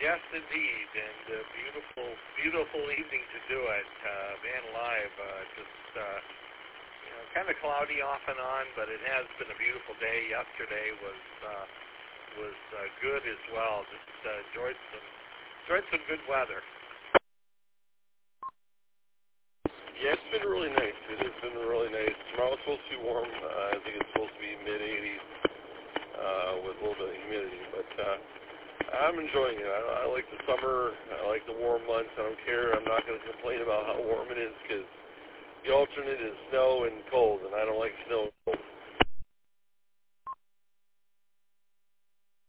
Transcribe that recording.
Yes, indeed, and beautiful, beautiful evening to do it. Man alive, kind of cloudy off and on, but it has been a beautiful day. Yesterday was good as well. Just enjoyed some good weather. Yeah, it's been really nice. It has been really nice. Tomorrow's supposed to be warm. I think it's supposed to be mid-80s with a little bit of humidity, but I'm enjoying it. I like the summer. I like the warm months. I don't care. I'm not going to complain about how warm it is because the alternate is snow and cold, and I don't like snow and cold.